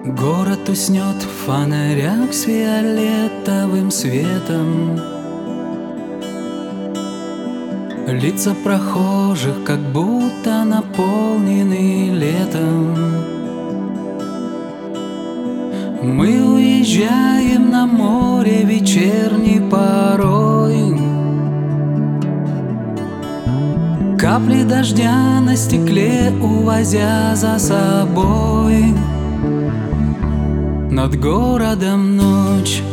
Город уснет в фонарях с фиолетовым светом. Лица прохожих как будто наполнены летом. Мы уезжаем на море вечерней порой. Капли дождя на стекле увозя за собой. Над городом ночь,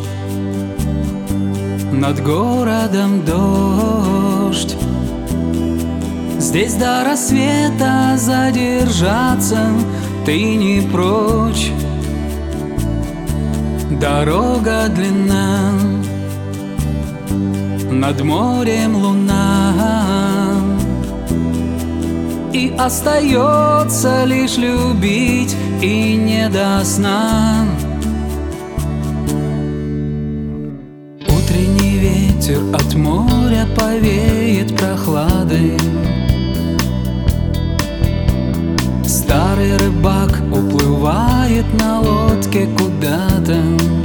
над городом дождь. Здесь до рассвета задержаться ты не прочь. Дорога длинна, над морем луна, и остается лишь любить и не до сна. Утренний ветер от моря повеет прохладой. Старый рыбак уплывает на лодке куда-то.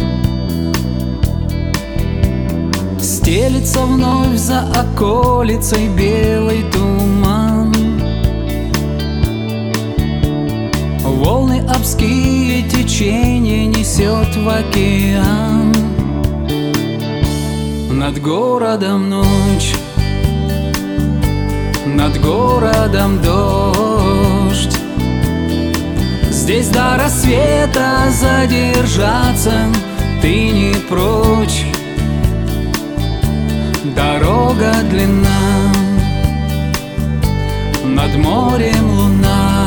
Стелится вновь за околицей белый туман. Волны обские течение несет в океан. Над городом ночь, над городом дождь. Здесь до рассвета задержаться ты не прочь. Дорога длинна, над морем луна,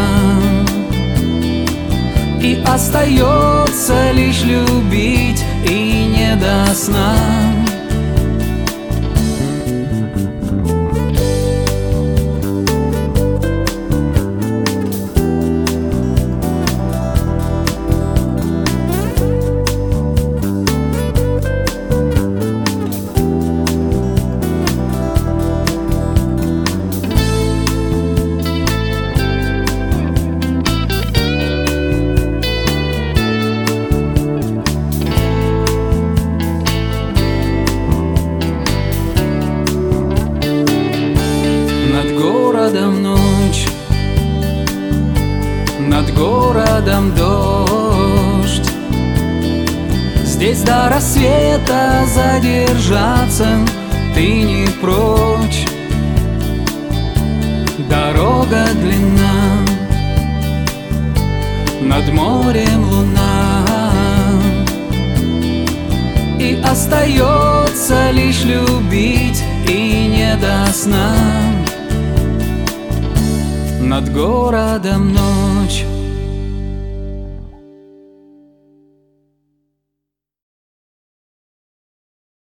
и остается лишь любить и не до сна. Ночь, над городом дождь. Здесь до рассвета задержаться ты не прочь. Дорога длинна, над морем луна, и остается лишь любить и не до сна. Над городом ночь,